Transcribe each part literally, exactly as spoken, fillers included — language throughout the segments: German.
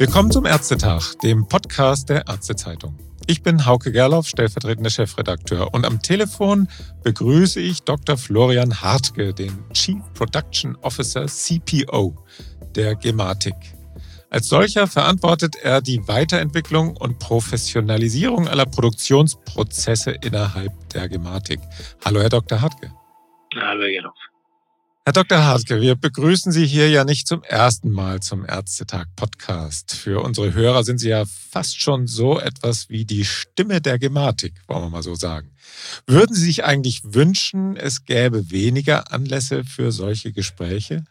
Willkommen zum Ärztetag, dem Podcast der Ärztezeitung. Ich bin Hauke Gerloff, stellvertretender Chefredakteur, und am Telefon begrüße ich Doktor Florian Hartke, den Chief Production Officer C P O der Gematik. Als solcher verantwortet er die Weiterentwicklung und Professionalisierung aller Produktionsprozesse innerhalb der Gematik. Hallo, Herr Doktor Hartke. Hallo, Herr Gerloff. Herr Doktor Hartke, wir begrüßen Sie hier ja nicht zum ersten Mal zum Ärztetag-Podcast. Für unsere Hörer sind Sie ja fast schon so etwas wie die Stimme der Gematik, wollen wir mal so sagen. Würden Sie sich eigentlich wünschen, es gäbe weniger Anlässe für solche Gespräche?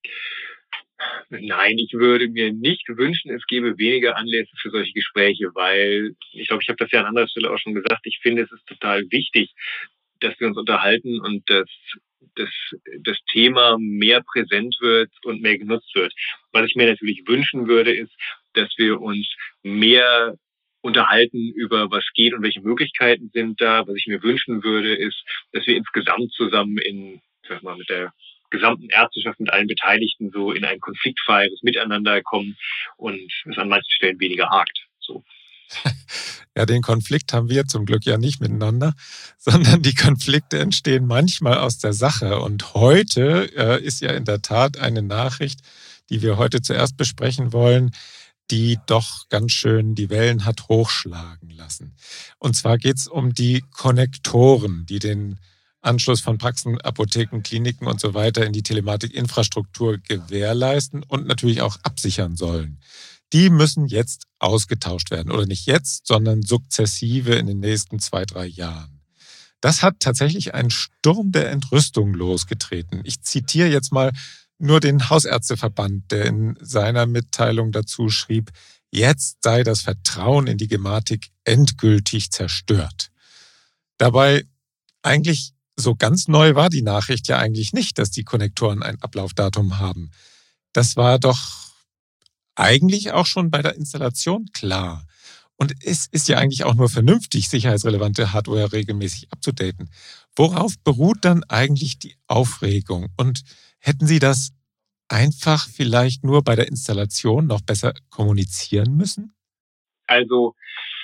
Nein, ich würde mir nicht wünschen, es gäbe weniger Anlässe für solche Gespräche, weil ich glaube, ich habe das ja an anderer Stelle auch schon gesagt, ich finde, es ist total wichtig, dass wir uns unterhalten und dass dass das Thema mehr präsent wird und mehr genutzt wird. Was ich mir natürlich wünschen würde, ist, dass wir uns mehr unterhalten über was geht und welche Möglichkeiten sind da. Was ich mir wünschen würde, ist, dass wir insgesamt zusammen in, sag mal, mit der gesamten Ärzteschaft, mit allen Beteiligten so in ein konfliktfreies Miteinander kommen und es an manchen Stellen weniger hakt. So. Ja, den Konflikt haben wir zum Glück ja nicht miteinander, sondern die Konflikte entstehen manchmal aus der Sache. Und heute äh, ist ja in der Tat eine Nachricht, die wir heute zuerst besprechen wollen, die doch ganz schön die Wellen hat hochschlagen lassen. Und zwar geht es um die Konnektoren, die den Anschluss von Praxen, Apotheken, Kliniken und so weiter in die Telematikinfrastruktur gewährleisten und natürlich auch absichern sollen. Die müssen jetzt ausgetauscht werden. Oder nicht jetzt, sondern sukzessive in den nächsten zwei, drei Jahren. Das hat tatsächlich einen Sturm der Entrüstung losgetreten. Ich zitiere jetzt mal nur den Hausärzteverband, der in seiner Mitteilung dazu schrieb, jetzt sei das Vertrauen in die Gematik endgültig zerstört. Dabei eigentlich so ganz neu war die Nachricht ja eigentlich nicht, dass die Konnektoren ein Ablaufdatum haben. Das war doch eigentlich auch schon bei der Installation klar. Und es ist ja eigentlich auch nur vernünftig, sicherheitsrelevante Hardware regelmäßig abzudaten. Worauf beruht dann eigentlich die Aufregung? Und hätten Sie das einfach vielleicht nur bei der Installation noch besser kommunizieren müssen? Also,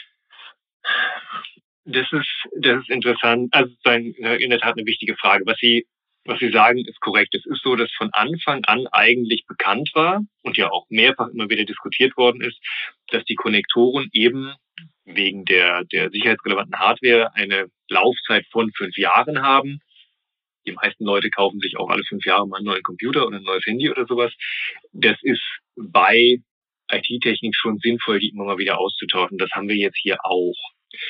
das ist, das ist interessant. Also, in der Tat eine wichtige Frage. Was Sie Was Sie sagen, ist korrekt. Es ist so, dass von Anfang an eigentlich bekannt war und ja auch mehrfach immer wieder diskutiert worden ist, dass die Konnektoren eben wegen der, der sicherheitsrelevanten Hardware eine Laufzeit von fünf Jahren haben. Die meisten Leute kaufen sich auch alle fünf Jahre mal einen neuen Computer oder ein neues Handy oder sowas. Das ist bei I T-Technik schon sinnvoll, die immer mal wieder auszutauschen. Das haben wir jetzt hier auch.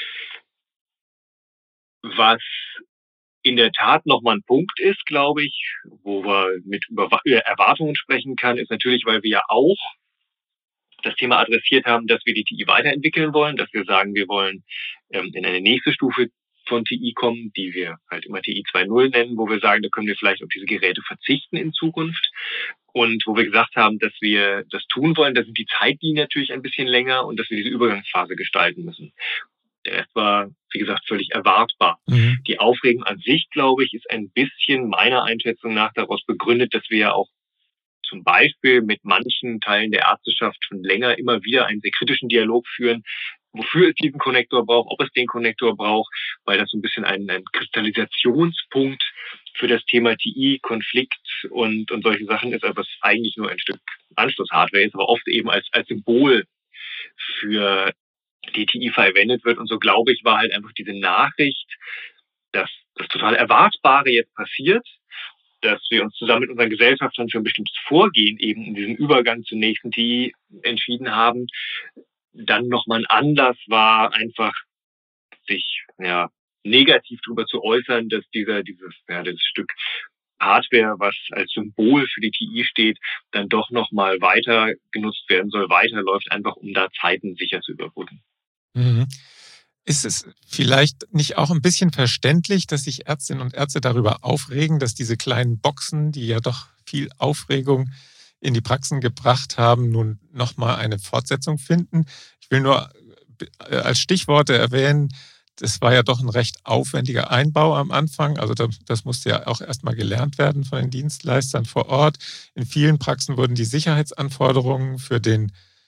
Was in der Tat nochmal ein Punkt ist, glaube ich, wo wir mit über Erwartungen sprechen kann, ist natürlich, weil wir ja auch das Thema adressiert haben, dass wir die T I weiterentwickeln wollen, dass wir sagen, wir wollen ähm, in eine nächste Stufe von T I kommen, die wir halt immer T I zwei Punkt null nennen, wo wir sagen, da können wir vielleicht auf diese Geräte verzichten in Zukunft. Und wo wir gesagt haben, dass wir das tun wollen, da sind die Zeitlinien natürlich ein bisschen länger und dass wir diese Übergangsphase gestalten müssen. Der Rest war, wie gesagt, völlig erwartbar. Mhm. Die Aufregung an sich, glaube ich, ist ein bisschen meiner Einschätzung nach daraus begründet, dass wir ja auch zum Beispiel mit manchen Teilen der Ärzteschaft schon länger immer wieder einen sehr kritischen Dialog führen, wofür es diesen Konnektor braucht, ob es den Konnektor braucht, weil das so ein bisschen ein, ein Kristallisationspunkt für das Thema T I, Konflikt und, und solche Sachen ist, aber es eigentlich nur ein Stück Anschlusshardware ist, aber oft eben als, als Symbol für die T I verwendet wird. Und so, glaube ich, war halt einfach diese Nachricht, dass das total Erwartbare jetzt passiert, dass wir uns zusammen mit unseren Gesellschaftern für ein bestimmtes Vorgehen eben in diesem Übergang zum nächsten T I entschieden haben, dann nochmal ein Anlass war, einfach sich ja negativ darüber zu äußern, dass dieser dieses ja dieses Stück Hardware, was als Symbol für die T I steht, dann doch nochmal weiter genutzt werden soll, weiterläuft, einfach um da Zeiten sicher zu überbrücken. Mhm. Ist es vielleicht nicht auch ein bisschen verständlich, dass sich Ärztinnen und Ärzte darüber aufregen, dass diese kleinen Boxen, die ja doch viel Aufregung in die Praxen gebracht haben, nun nochmal eine Fortsetzung finden? Ich will nur als Stichworte erwähnen, das war ja doch ein recht aufwendiger Einbau am Anfang. Also das, das musste ja auch erstmal gelernt werden von den Dienstleistern vor Ort. In vielen Praxen wurden die Sicherheitsanforderungen für den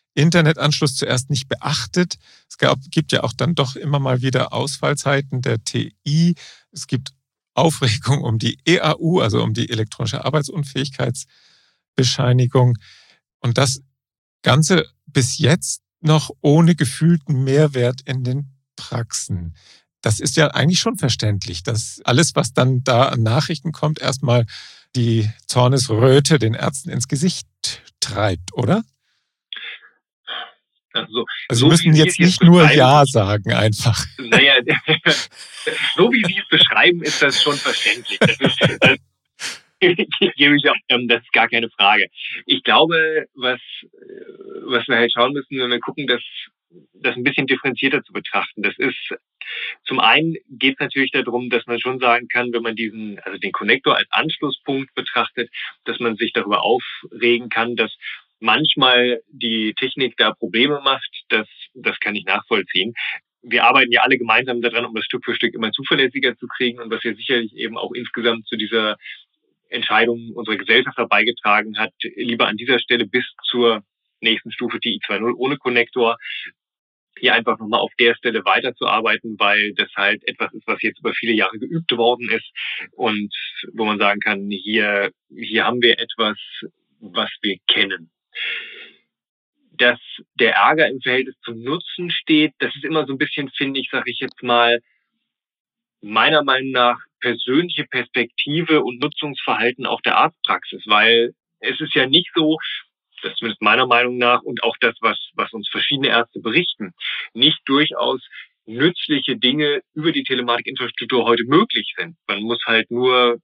Internetanschluss zuerst nicht beachtet. Es gab, gibt ja auch dann doch immer mal wieder Ausfallzeiten der T I. Es gibt Aufregung um die E A U, also um die elektronische Arbeitsunfähigkeitsbescheinigung. Und das Ganze bis jetzt noch ohne gefühlten Mehrwert in den Praxen. Das ist ja eigentlich schon verständlich, dass alles, was dann da an Nachrichten kommt, erstmal die Zornesröte den Ärzten ins Gesicht treibt, oder? Also, also so Sie müssen jetzt nicht nur Ja sagen einfach. Naja, so wie Sie es beschreiben, ist das schon verständlich. Das ist, das das ist gar keine Frage. Ich glaube, was, was wir halt schauen müssen, wenn wir gucken, das, das ein bisschen differenzierter zu betrachten. Das ist, zum einen geht es natürlich darum, dass man schon sagen kann, wenn man diesen, also den Konnektor als Anschlusspunkt betrachtet, dass man sich darüber aufregen kann, dass manchmal die Technik da Probleme macht. Das, das kann ich nachvollziehen. Wir arbeiten ja alle gemeinsam daran, um das Stück für Stück immer zuverlässiger zu kriegen und was ja sicherlich eben auch insgesamt zu dieser Entscheidung unserer Gesellschaft beigetragen hat, lieber an dieser Stelle bis zur nächsten Stufe T I zwei Punkt null ohne Konnektor hier einfach nochmal auf der Stelle weiterzuarbeiten, weil das halt etwas ist, was jetzt über viele Jahre geübt worden ist und wo man sagen kann, hier, hier haben wir etwas, was wir kennen. Dass der Ärger im Verhältnis zum Nutzen steht, das ist immer so ein bisschen, finde ich, sage ich jetzt mal, meiner Meinung nach persönliche Perspektive und Nutzungsverhalten auch der Arztpraxis, weil es ist ja nicht so, das ist zumindest meiner Meinung nach und auch das, was, was uns verschiedene Ärzte berichten, nicht durchaus nützliche Dinge über die Telematikinfrastruktur heute möglich sind. Man muss halt nur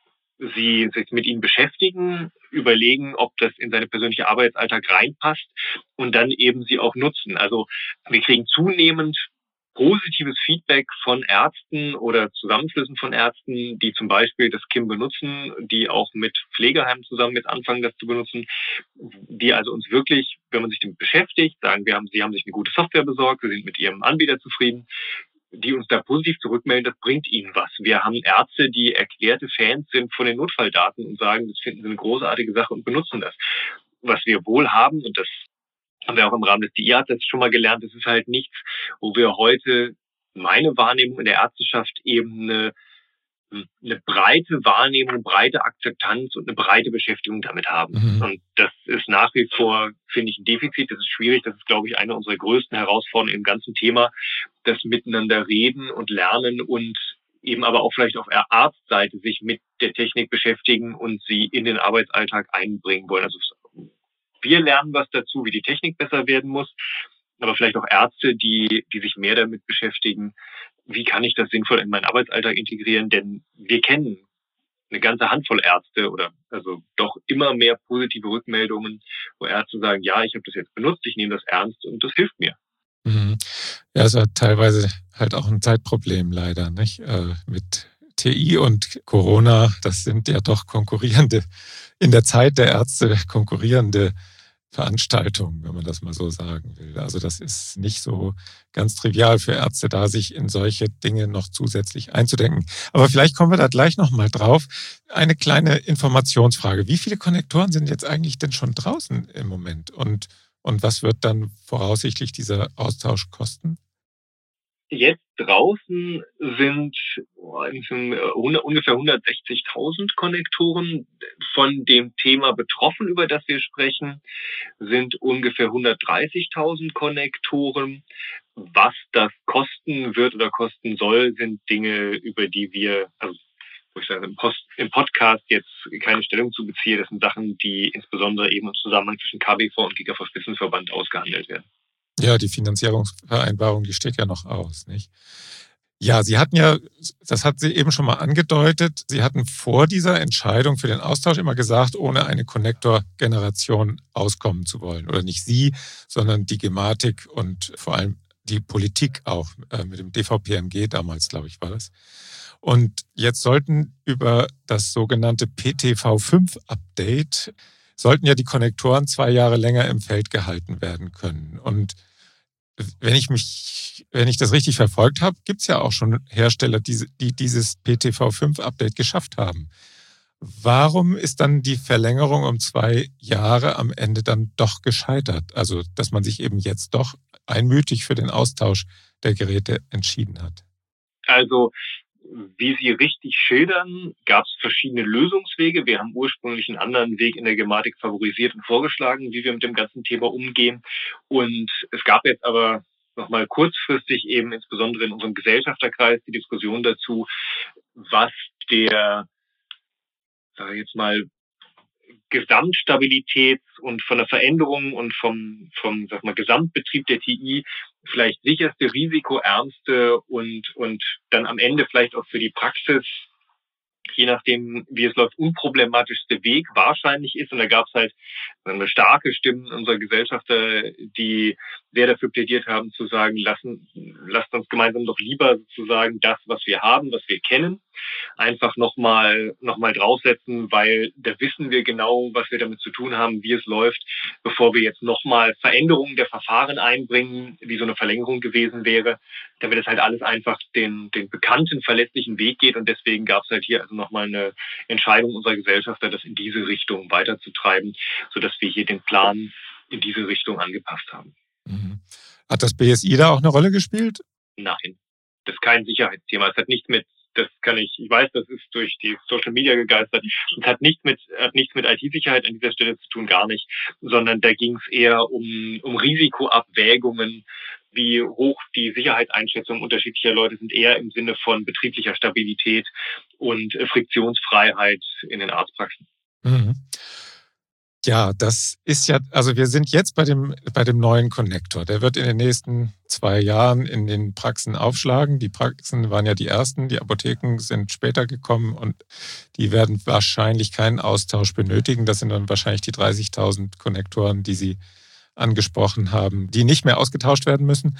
sie sich mit ihnen beschäftigen, überlegen, ob das in seine persönliche Arbeitsalltag reinpasst und dann eben sie auch nutzen. Also wir kriegen zunehmend positives Feedback von Ärzten oder Zusammenschlüssen von Ärzten, die zum Beispiel das K I M benutzen, die auch mit Pflegeheimen zusammen jetzt anfangen, das zu benutzen, die also uns wirklich, wenn man sich damit beschäftigt, sagen, wir haben, sie haben sich eine gute Software besorgt, wir sind mit ihrem Anbieter zufrieden, die uns da positiv zurückmelden, das bringt ihnen was. Wir haben Ärzte, die erklärte Fans sind von den Notfalldaten und sagen, das finden sie eine großartige Sache und benutzen das. Was wir wohl haben, und das haben wir auch im Rahmen des D I-Arztes schon mal gelernt, das ist halt nichts, wo wir heute, meine Wahrnehmung in der Ärzteschaft, eben eine, eine breite Wahrnehmung, breite Akzeptanz und eine breite Beschäftigung damit haben. Mhm. Und das ist nach wie vor, finde ich, ein Defizit. Das ist schwierig. Das ist, glaube ich, eine unserer größten Herausforderungen im ganzen Thema, das Miteinander reden und lernen und eben aber auch vielleicht auf der Arztseite sich mit der Technik beschäftigen und sie in den Arbeitsalltag einbringen wollen. Also wir lernen was dazu, wie die Technik besser werden muss, aber vielleicht auch Ärzte, die, die sich mehr damit beschäftigen, wie kann ich das sinnvoll in meinen Arbeitsalltag integrieren, denn wir kennen eine ganze Handvoll Ärzte oder also doch immer mehr positive Rückmeldungen, wo Ärzte sagen, ja, ich habe das jetzt benutzt, ich nehme das ernst und das hilft mir. Mhm. Ja, es ist teilweise halt auch ein Zeitproblem leider, nicht? Äh, mit T I und Corona, das sind ja doch konkurrierende, in der Zeit der Ärzte konkurrierende Veranstaltungen, wenn man das mal so sagen will. Also das ist nicht so ganz trivial für Ärzte, da sich in solche Dinge noch zusätzlich einzudenken. Aber vielleicht kommen wir da gleich nochmal drauf. Eine kleine Informationsfrage. Wie viele Konnektoren sind jetzt eigentlich denn schon draußen im Moment? Und, und was wird dann voraussichtlich dieser Austausch kosten? Jetzt draußen sind ungefähr hundertsechzigtausend Konnektoren. Von dem Thema betroffen, über das wir sprechen, sind ungefähr hundertdreißigtausend Konnektoren. Was das kosten wird oder kosten soll, sind Dinge, über die wir, also wo ich sage, im, Post, im Podcast jetzt keine Stellung zu beziehe. Das sind Sachen, die insbesondere eben im Zusammenhang zwischen K B V und Giga-V-Spitzenverband ausgehandelt werden. Ja, die Finanzierungsvereinbarung, die steht ja noch aus, nicht? Ja, Sie hatten ja, das hat Sie eben schon mal angedeutet, Sie hatten vor dieser Entscheidung für den Austausch immer gesagt, ohne eine Konnektor-Generation auskommen zu wollen. Oder nicht Sie, sondern die Gematik und vor allem die Politik auch, äh, mit dem D V P M G damals, glaube ich, war das. Und jetzt sollten über das sogenannte P T V fünf Update sollten ja die Konnektoren zwei Jahre länger im Feld gehalten werden können. Und wenn ich mich, wenn ich das richtig verfolgt habe, gibt es ja auch schon Hersteller, die, die dieses P T V fünf Update geschafft haben. Warum ist dann die Verlängerung um zwei Jahre am Ende dann doch gescheitert? Also, dass man sich eben jetzt doch einmütig für den Austausch der Geräte entschieden hat. Also, wie Sie richtig schildern, gab es verschiedene Lösungswege. Wir haben ursprünglich einen anderen Weg in der Gematik favorisiert und vorgeschlagen, wie wir mit dem ganzen Thema umgehen. Und es gab jetzt aber nochmal kurzfristig eben insbesondere in unserem Gesellschafterkreis die Diskussion dazu, was der, sage ich jetzt mal, Gesamtstabilität und von der Veränderung und vom, vom sag mal, Gesamtbetrieb der T I vielleicht sicherste, risikoärmste und, und dann am Ende vielleicht auch für die Praxis, je nachdem, wie es läuft, unproblematischste Weg wahrscheinlich ist. Und da gab es halt eine starke Stimmen unserer Gesellschafter, die sehr dafür plädiert haben, zu sagen, lassen, lasst uns gemeinsam doch lieber sozusagen das, was wir haben, was wir kennen, einfach nochmal noch mal draufsetzen, weil da wissen wir genau, was wir damit zu tun haben, wie es läuft, bevor wir jetzt nochmal Veränderungen der Verfahren einbringen, wie so eine Verlängerung gewesen wäre, damit es halt alles einfach den, den bekannten, verlässlichen Weg geht. Und deswegen gab es halt hier also nochmal eine Entscheidung unserer Gesellschafter, das in diese Richtung weiterzutreiben, sodass wir hier den Plan in diese Richtung angepasst haben. Mhm. Hat das B S I da auch eine Rolle gespielt? Nein, das ist kein Sicherheitsthema. Es hat nichts mit, das kann ich, ich weiß, das ist durch die Social Media gegeistert. Es hat nichts mit, hat nichts mit I T-Sicherheit an dieser Stelle zu tun, gar nicht, sondern da ging es eher um, um Risikoabwägungen, wie hoch die Sicherheitseinschätzungen unterschiedlicher Leute sind, eher im Sinne von betrieblicher Stabilität und Friktionsfreiheit in den Arztpraxen. Mhm. Ja, das ist ja, also wir sind jetzt bei dem, bei dem neuen Konnektor. Der wird in den nächsten zwei Jahren in den Praxen aufschlagen. Die Praxen waren ja die ersten, die Apotheken sind später gekommen und die werden wahrscheinlich keinen Austausch benötigen. Das sind dann wahrscheinlich die dreißigtausend Konnektoren, die Sie angesprochen haben, die nicht mehr ausgetauscht werden müssen.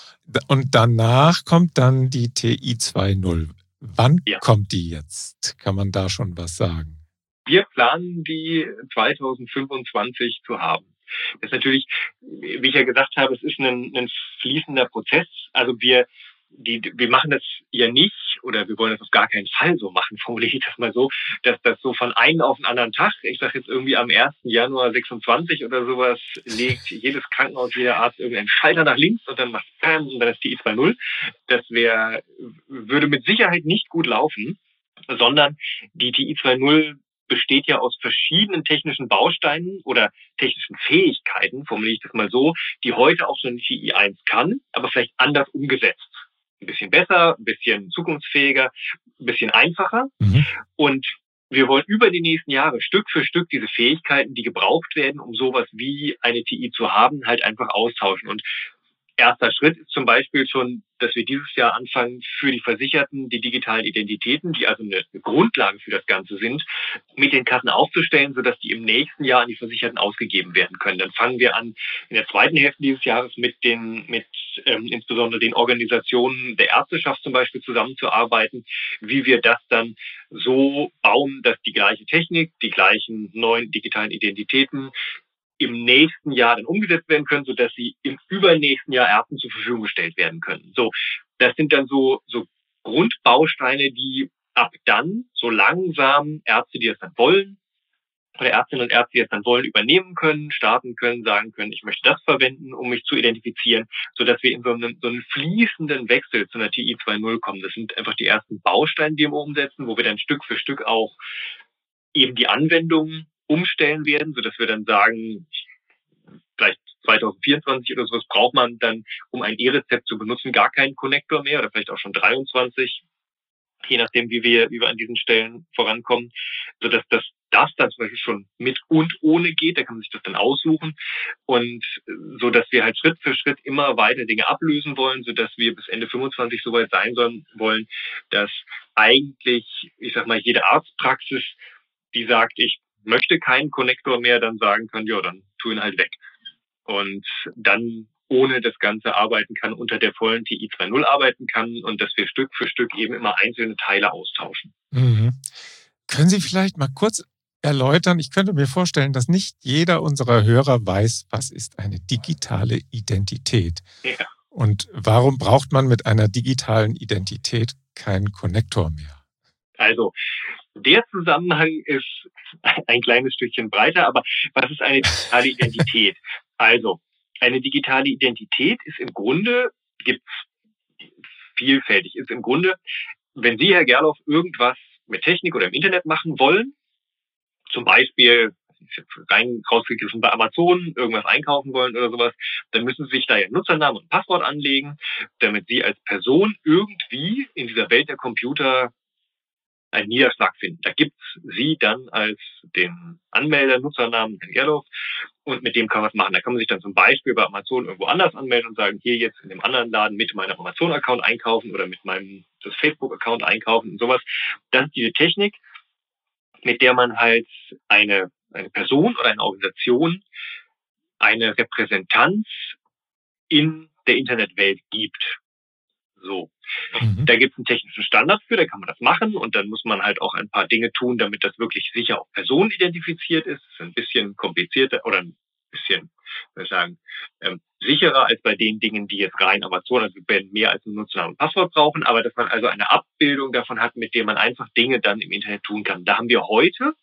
Und danach kommt dann die T I zwei Punkt null. Wann ja. kommt die jetzt? Kann man da schon was sagen? Wir planen, die zweitausendfünfundzwanzig zu haben. Das ist natürlich, wie ich ja gesagt habe, es ist ein, ein fließender Prozess. Also wir, die, wir machen das ja nicht, oder wir wollen das auf gar keinen Fall so machen, formuliere ich das mal so, dass das so von einem auf den anderen Tag, ich sage jetzt irgendwie am ersten Januar sechsundzwanzig oder sowas, legt jedes Krankenhaus, jeder Arzt irgendeinen Schalter nach links und dann macht Pam und dann ist die T I zwei Punkt null. Das wäre, würde mit Sicherheit nicht gut laufen, sondern die T I zwei Punkt null besteht ja aus verschiedenen technischen Bausteinen oder technischen Fähigkeiten, formuliere ich das mal so, die heute auch schon die T I eins kann, aber vielleicht anders umgesetzt. Ein bisschen besser, ein bisschen zukunftsfähiger, ein bisschen einfacher. Mhm. Und wir wollen über die nächsten Jahre Stück für Stück diese Fähigkeiten, die gebraucht werden, um sowas wie eine T I zu haben, halt einfach austauschen. Und erster Schritt ist zum Beispiel schon, dass wir dieses Jahr anfangen, für die Versicherten die digitalen Identitäten, die also eine Grundlage für das Ganze sind, mit den Kassen aufzustellen, sodass die im nächsten Jahr an die Versicherten ausgegeben werden können. Dann fangen wir an, in der zweiten Hälfte dieses Jahres mit den, mit ähm, insbesondere den Organisationen der Ärzteschaft zum Beispiel zusammenzuarbeiten, wie wir das dann so bauen, dass die gleiche Technik, die gleichen neuen digitalen Identitäten im nächsten Jahr dann umgesetzt werden können, sodass sie im übernächsten Jahr Ärzten zur Verfügung gestellt werden können. So, das sind dann so, so Grundbausteine, die ab dann so langsam Ärzte, die das dann wollen, oder Ärztinnen und Ärzte, die das dann wollen, übernehmen können, starten können, sagen können, ich möchte das verwenden, um mich zu identifizieren, sodass wir in so einem, so einem fließenden Wechsel zu einer T I zwei Punkt null kommen. Das sind einfach die ersten Bausteine, die wir umsetzen, wo wir dann Stück für Stück auch eben die Anwendungen umstellen werden, sodass wir dann sagen, vielleicht zweitausendvierundzwanzig oder sowas braucht man dann, um ein E-Rezept zu benutzen, gar keinen Konnektor mehr oder vielleicht auch schon dreiundzwanzig, je nachdem, wie wir, wie wir an diesen Stellen vorankommen, sodass das, das dann zum Beispiel schon mit und ohne geht, da kann man sich das dann aussuchen und so, dass wir halt Schritt für Schritt immer weiter Dinge ablösen wollen, sodass wir bis Ende fünfundzwanzig soweit sein sollen, wollen, dass eigentlich, ich sag mal, jede Arztpraxis, die sagt, ich möchte keinen Konnektor mehr, dann sagen kann, ja, dann tu ihn halt weg. Und dann ohne das Ganze arbeiten kann, unter der vollen T I zwei Punkt null arbeiten kann und dass wir Stück für Stück eben immer einzelne Teile austauschen. Mhm. Können Sie vielleicht mal kurz erläutern, ich könnte mir vorstellen, dass nicht jeder unserer Hörer weiß, was ist eine digitale Identität? Ja. Und warum braucht man mit einer digitalen Identität keinen Konnektor mehr? Also, Der Zusammenhang ist ein kleines Stückchen breiter, aber was ist eine digitale Identität? Also, eine digitale Identität ist im Grunde, gibt's vielfältig, ist im Grunde, wenn Sie, Herr Gerloff, irgendwas mit Technik oder im Internet machen wollen, zum Beispiel rein rausgegriffen bei Amazon irgendwas einkaufen wollen oder sowas, dann müssen Sie sich da Ihren Nutzernamen und Passwort anlegen, damit Sie als Person irgendwie in dieser Welt der Computer einen Niederschlag finden. Da gibt's Sie dann als den Anmelder, Nutzernamen, Herrn Gerloff, und mit dem kann man was machen. Da kann man sich dann zum Beispiel bei Amazon irgendwo anders anmelden und sagen, hier jetzt in dem anderen Laden mit meinem Amazon-Account einkaufen oder mit meinem das Facebook-Account einkaufen und sowas. Das ist diese Technik, mit der man halt eine, eine Person oder eine Organisation eine Repräsentanz in der Internetwelt gibt. So. Mhm. Da gibt es einen technischen Standard für, da kann man das machen und dann muss man halt auch ein paar Dinge tun, damit das wirklich sicher auf Personen identifiziert ist. Das ist ein bisschen komplizierter oder ein bisschen, würde ich sagen, ähm, sicherer als bei den Dingen, die jetzt rein Amazon, also mehr als ein Nutzernamen und Passwort brauchen, aber dass man also eine Abbildung davon hat, mit der man einfach Dinge dann im Internet tun kann. Da haben wir heute,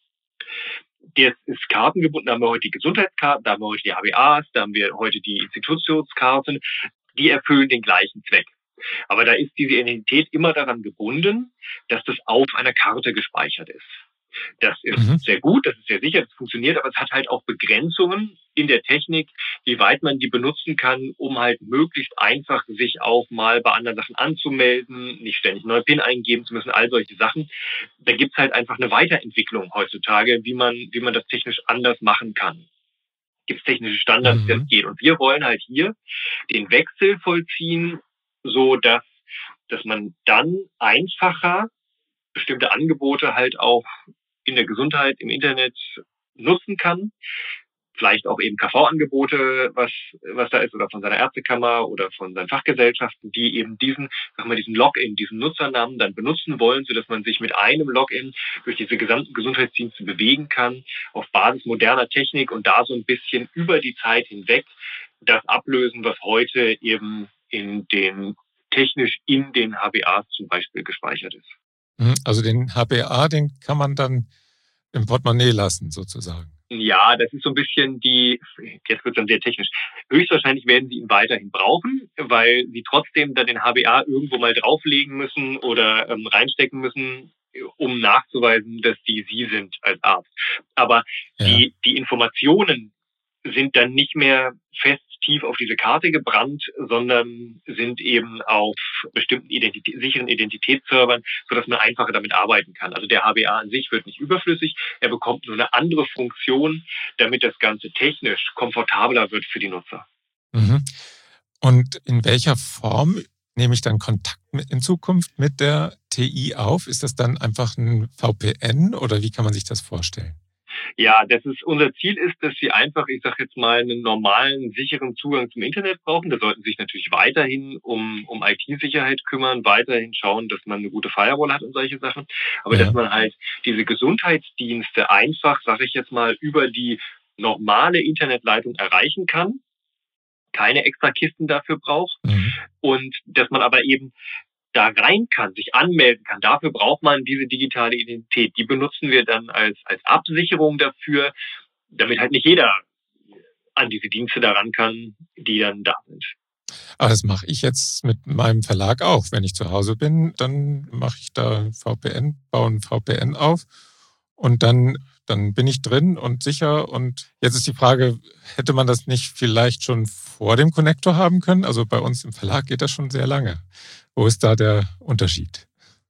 das ist kartengebunden, da haben wir heute die Gesundheitskarten, da haben wir heute die H B As, da haben wir heute die Institutionskarten, die erfüllen den gleichen Zweck. Aber da ist diese Identität immer daran gebunden, dass das auf einer Karte gespeichert ist. Das ist mhm. sehr gut, das ist sehr sicher, das funktioniert, aber es hat halt auch Begrenzungen in der Technik, wie weit man die benutzen kann, um halt möglichst einfach sich auch mal bei anderen Sachen anzumelden, nicht ständig neue PIN eingeben zu müssen, all solche Sachen. Da gibt's halt einfach eine Weiterentwicklung heutzutage, wie man, wie man das technisch anders machen kann. Gibt's technische Standards, mhm. wie das geht. Und wir wollen halt hier den Wechsel vollziehen, so dass, dass man dann einfacher bestimmte Angebote halt auch in der Gesundheit im Internet nutzen kann. Vielleicht auch eben K V-Angebote, was, was da ist, oder von seiner Ärztekammer oder von seinen Fachgesellschaften, die eben diesen, sag mal, diesen Login, diesen Nutzernamen dann benutzen wollen, sodass man sich mit einem Login durch diese gesamten Gesundheitsdienste bewegen kann, auf Basis moderner Technik und da so ein bisschen über die Zeit hinweg das ablösen, was heute eben in den, technisch in den H B As zum Beispiel gespeichert ist. Also den H B A, den kann man dann im Portemonnaie lassen, sozusagen. Ja, das ist so ein bisschen die, jetzt wird es dann sehr technisch. Höchstwahrscheinlich werden Sie ihn weiterhin brauchen, weil Sie trotzdem dann den H B A irgendwo mal drauflegen müssen oder ähm, reinstecken müssen, um nachzuweisen, dass die Sie sind als Arzt. Aber ja. die, die Informationen sind dann nicht mehr fest tief auf diese Karte gebrannt, sondern sind eben auf bestimmten Identität, sicheren Identitätsservern, sodass man einfacher damit arbeiten kann. Also der H B A an sich wird nicht überflüssig, er bekommt nur eine andere Funktion, damit das Ganze technisch komfortabler wird für die Nutzer. Mhm. Und in welcher Form nehme ich dann Kontakt in Zukunft mit der T I auf? Ist das dann einfach ein V P N oder wie kann man sich das vorstellen? Ja, das ist, unser Ziel ist, dass Sie einfach, ich sage jetzt mal, einen normalen, sicheren Zugang zum Internet brauchen. Da sollten Sie sich natürlich weiterhin um, um I T-Sicherheit kümmern, weiterhin schauen, dass man eine gute Firewall hat und solche Sachen. Aber ja. dass man halt diese Gesundheitsdienste einfach, sage ich jetzt mal, über die normale Internetleitung erreichen kann, keine extra Kisten dafür braucht mhm. und dass man aber eben da rein kann, sich anmelden kann. Dafür braucht man diese digitale Identität. Die benutzen wir dann als, als Absicherung dafür, damit halt nicht jeder an diese Dienste daran kann, die dann da sind. Aber das mache ich jetzt mit meinem Verlag auch. Wenn ich zu Hause bin, dann mache ich da V P N, baue ein V P N auf und dann, dann bin ich drin und sicher. Und jetzt ist die Frage, hätte man das nicht vielleicht schon vor dem Konnektor haben können? Also bei uns im Verlag geht das schon sehr lange. Wo ist da der Unterschied?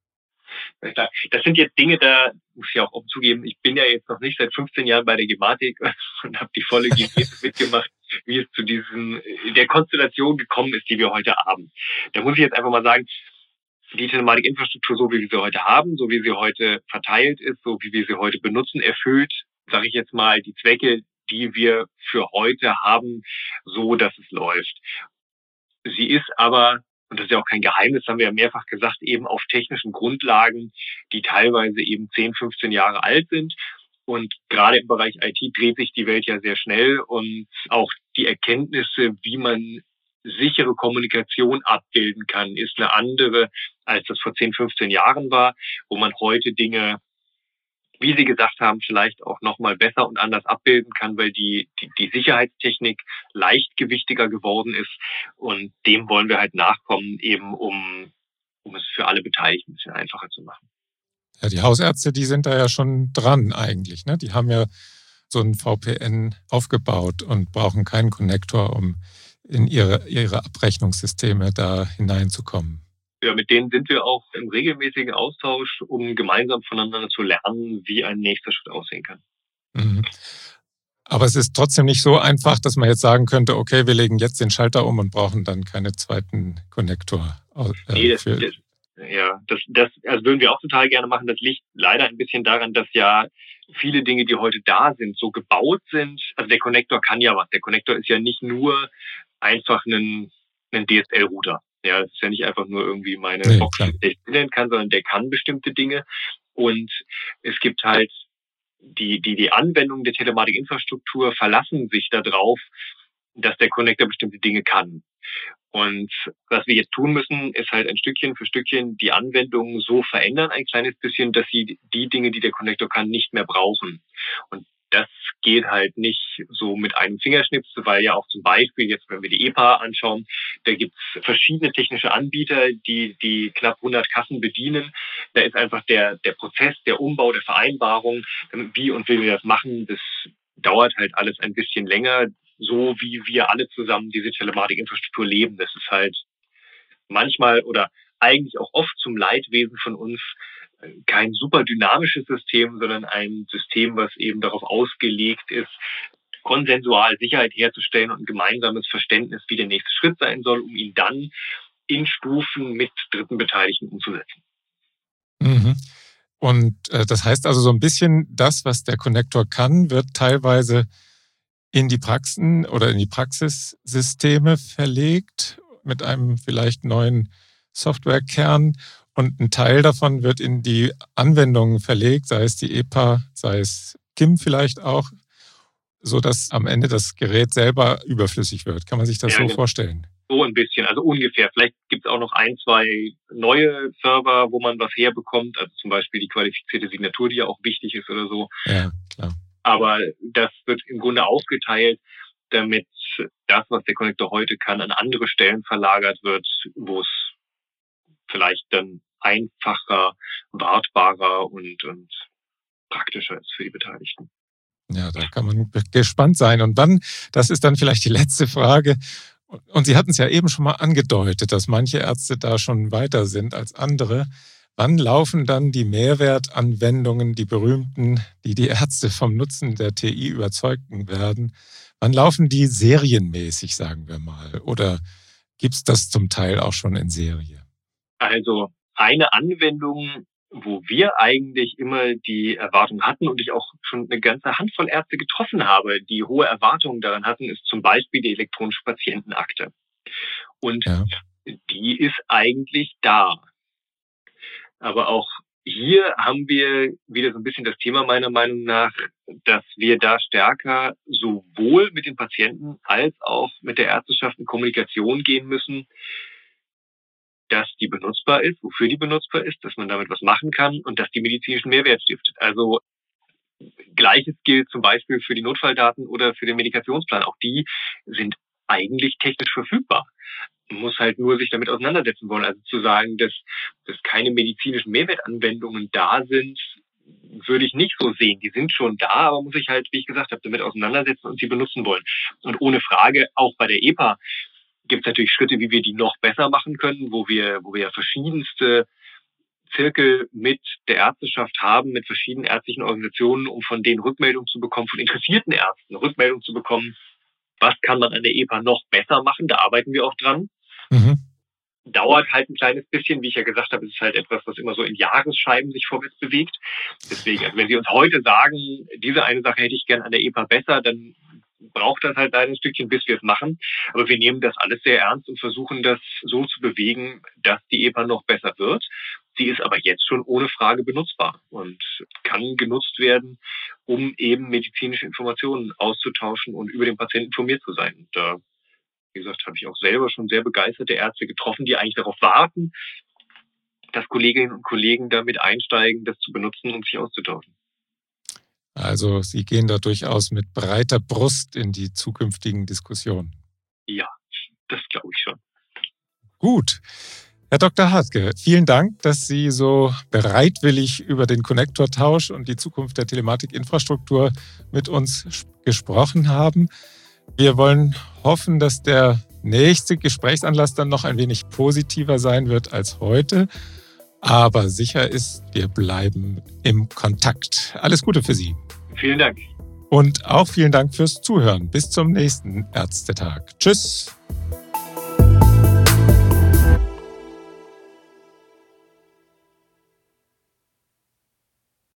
Das sind jetzt Dinge, da muss ich auch offen zugeben, ich bin ja jetzt noch nicht seit fünfzehn Jahren bei der Gematik und habe die volle Genetik mitgemacht, wie es zu diesen, der Konstellation gekommen ist, die wir heute haben. Da muss ich jetzt einfach mal sagen, die Telematikinfrastruktur, so wie wir sie heute haben, so wie sie heute verteilt ist, so wie wir sie heute benutzen, erfüllt, sage ich jetzt mal, die Zwecke, die wir für heute haben, so dass es läuft. Sie ist aber, und das ist ja auch kein Geheimnis, haben wir ja mehrfach gesagt, eben auf technischen Grundlagen, die teilweise eben zehn, fünfzehn Jahre alt sind. Und gerade im Bereich I T dreht sich die Welt ja sehr schnell und auch die Erkenntnisse, wie man sichere Kommunikation abbilden kann, ist eine andere, als das vor zehn, fünfzehn Jahren war, wo man heute Dinge wie Sie gesagt haben, vielleicht auch nochmal besser und anders abbilden kann, weil die, die, die Sicherheitstechnik leichtgewichtiger geworden ist. Und dem wollen wir halt nachkommen, eben um, um es für alle Beteiligten ein bisschen einfacher zu machen. Ja, die Hausärzte, die sind da ja schon dran eigentlich, ne? Die haben ja so ein V P N aufgebaut und brauchen keinen Konnektor, um in ihre, ihre Abrechnungssysteme da hineinzukommen. Ja, mit denen sind wir auch im regelmäßigen Austausch, um gemeinsam voneinander zu lernen, wie ein nächster Schritt aussehen kann. Mhm. Aber es ist trotzdem nicht so einfach, dass man jetzt sagen könnte, okay, wir legen jetzt den Schalter um und brauchen dann keinen zweiten Konnektor. Äh, nee, das, für das, ja, das, das also würden wir auch total gerne machen. Das liegt leider ein bisschen daran, dass ja viele Dinge, die heute da sind, so gebaut sind. Also der Konnektor kann ja was. Der Konnektor ist ja nicht nur einfach ein, ein D S L-Router. Ja, es ist ja nicht einfach nur irgendwie meine nee, Box, klar. die ich nennen kann, sondern der kann bestimmte Dinge. Und es gibt halt die, die, die Anwendungen der Telematikinfrastruktur verlassen sich darauf, dass der Connector bestimmte Dinge kann. Und was wir jetzt tun müssen, ist halt ein Stückchen für Stückchen die Anwendungen so verändern, ein kleines bisschen, dass sie die Dinge, die der Connector kann, nicht mehr brauchen. Und das geht halt nicht so mit einem Fingerschnips, weil ja auch zum Beispiel jetzt, wenn wir die E P A anschauen, da gibt's verschiedene technische Anbieter, die die knapp hundert Kassen bedienen. Da ist einfach der, der Prozess, der Umbau, der Vereinbarung, wie und wie wir das machen, das dauert halt alles ein bisschen länger, so wie wir alle zusammen diese Telematikinfrastruktur leben. Das ist halt manchmal oder eigentlich auch oft zum Leidwesen von uns kein super dynamisches System, sondern ein System, was eben darauf ausgelegt ist, konsensual Sicherheit herzustellen und ein gemeinsames Verständnis, wie der nächste Schritt sein soll, um ihn dann in Stufen mit dritten Beteiligten umzusetzen. Mhm. Und äh, das heißt also so ein bisschen, das, was der Konnektor kann, wird teilweise in die Praxen oder in die Praxissysteme verlegt mit einem vielleicht neuen Softwarekern und ein Teil davon wird in die Anwendungen verlegt, sei es die E P A, sei es K I M vielleicht auch, sodass am Ende das Gerät selber überflüssig wird. Kann man sich das Ja, so genau. vorstellen? So ein bisschen, also ungefähr. Vielleicht gibt es auch noch ein, zwei neue Server, wo man was herbekommt, also zum Beispiel die qualifizierte Signatur, die ja auch wichtig ist oder so. Ja, klar. Aber das wird im Grunde aufgeteilt, damit das, was der Konnektor heute kann, an andere Stellen verlagert wird, wo es vielleicht dann einfacher, wartbarer und, und praktischer ist für die Beteiligten. Ja, da kann man gespannt sein. Und wann, das ist dann vielleicht die letzte Frage, und Sie hatten es ja eben schon mal angedeutet, dass manche Ärzte da schon weiter sind als andere. Wann laufen dann die Mehrwertanwendungen, die berühmten, die die Ärzte vom Nutzen der T I überzeugen werden, wann laufen die serienmäßig, sagen wir mal? Oder gibt es das zum Teil auch schon in Serie? Also eine Anwendung, wo wir eigentlich immer die Erwartung hatten und ich auch schon eine ganze Handvoll Ärzte getroffen habe, die hohe Erwartungen daran hatten, ist zum Beispiel die elektronische Patientenakte. Und ja. Die ist eigentlich da. Aber auch hier haben wir wieder so ein bisschen das Thema meiner Meinung nach, dass wir da stärker sowohl mit den Patienten als auch mit der Ärzteschaft in Kommunikation gehen müssen, dass die benutzbar ist, wofür die benutzbar ist, dass man damit was machen kann und dass die medizinischen Mehrwert stiftet. Also Gleiches gilt zum Beispiel für die Notfalldaten oder für den Medikationsplan. Auch die sind eigentlich technisch verfügbar. Man muss halt nur sich damit auseinandersetzen wollen. Also zu sagen, dass, dass keine medizinischen Mehrwertanwendungen da sind, würde ich nicht so sehen. Die sind schon da, aber muss ich halt, wie ich gesagt habe, damit auseinandersetzen und sie benutzen wollen. Und ohne Frage, auch bei der E P A gibt es natürlich Schritte, wie wir die noch besser machen können, wo wir, wo wir ja verschiedenste Zirkel mit der Ärzteschaft haben, mit verschiedenen ärztlichen Organisationen, um von denen Rückmeldungen zu bekommen, von interessierten Ärzten Rückmeldungen zu bekommen. Was kann man an der E P A noch besser machen? Da arbeiten wir auch dran. Mhm. Dauert halt ein kleines bisschen. Wie ich ja gesagt habe, ist es halt etwas, was immer so in Jahresscheiben sich vorwärts bewegt. Deswegen, also wenn Sie uns heute sagen, diese eine Sache hätte ich gern an der E P A besser, dann braucht das halt ein Stückchen, bis wir es machen. Aber wir nehmen das alles sehr ernst und versuchen das so zu bewegen, dass die E P A noch besser wird. Sie ist aber jetzt schon ohne Frage benutzbar und kann genutzt werden, um eben medizinische Informationen auszutauschen und über den Patienten informiert zu sein. Und da, wie gesagt, habe ich auch selber schon sehr begeisterte Ärzte getroffen, die eigentlich darauf warten, dass Kolleginnen und Kollegen damit einsteigen, das zu benutzen und sich auszutauschen. Also Sie gehen da durchaus mit breiter Brust in die zukünftigen Diskussionen. Ja, das glaube ich schon. Gut. Herr Doktor Hartke, vielen Dank, dass Sie so bereitwillig über den Konnektortausch und die Zukunft der Telematikinfrastruktur mit uns gesprochen haben. Wir wollen hoffen, dass der nächste Gesprächsanlass dann noch ein wenig positiver sein wird als heute. Aber sicher ist, wir bleiben im Kontakt. Alles Gute für Sie. Vielen Dank. Und auch vielen Dank fürs Zuhören. Bis zum nächsten Ärztetag. Tschüss.